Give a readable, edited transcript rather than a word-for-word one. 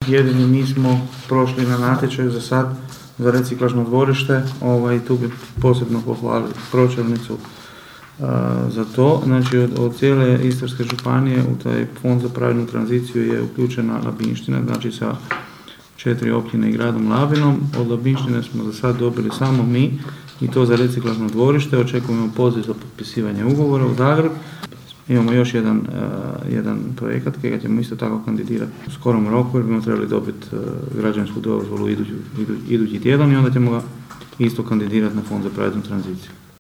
jedini mi smo prošli na natječaju za sad za reciklažno dvorište, tu bi posebno pohvalili pročelnicu za to. Znači od cijele Istarske županije u taj fond za pravednu tranziciju je uključena Labinština, znači sa 4 općine i gradom Labinom. Od Labinštine smo za sad dobili samo mi i to za reciklažno dvorište. Očekujemo poziv za potpisivanje ugovora u Zagreb. Imamo još jedan projekat koji ćemo isto tako kandidirati u skorom roku jer bismo trebali dobiti građansku dozvolu idući tjedan i onda ćemo ga isto kandidirati na fond za pravednu tranziciju.